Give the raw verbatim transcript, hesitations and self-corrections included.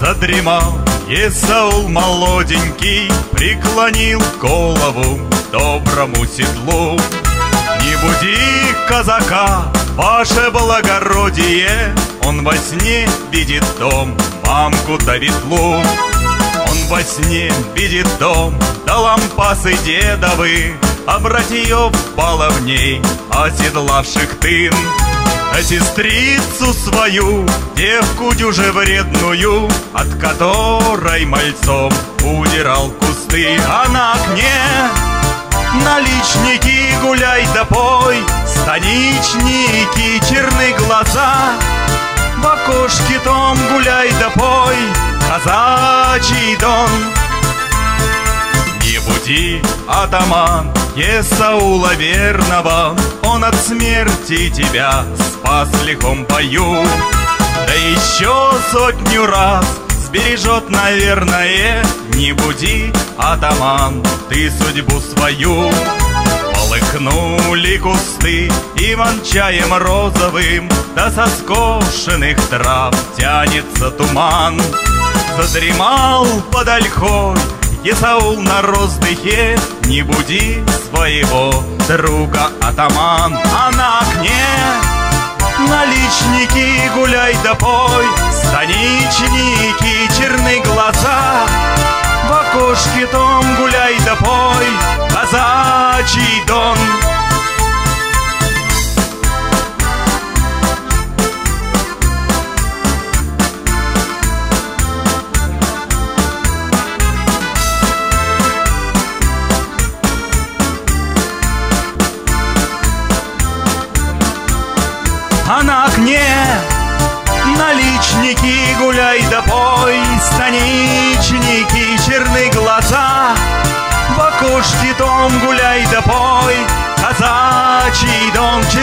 задремал Есаул молоденький, преклонил голову к доброму седлу. Не буди казака, ваше благородие, он во сне видит дом, мамку да ветлу. Он во сне видит дом, да лампасы дедовы, а братьев баловней, оседлавших тын. А сестрицу свою, девку дюже вредную, от которой мальцом удирал кусты. А на окне наличники гуляй да пой, станичники черны глаза. В окошке том гуляй да пой, казачий дон. Не буди, атаман, Есаула верного, он от смерти тебя спас в лихом бою. Да еще сотню раз сбережет, наверное. Не буди, атаман, ты судьбу свою. Полыхнули кусты иван-чаем розовым, да со скошенных трав тянется туман. Задремал под ольхой Есаул на роздыхе. Не буди своего друга, атаман. А на окне наличники гуляй да пой, станичники черны глаза. В окошке том гуляй да пой, казачий дон. А на окне наличники гуляй да пой, станичники черны глаза. В окошке том гуляй да пой, казачий дом.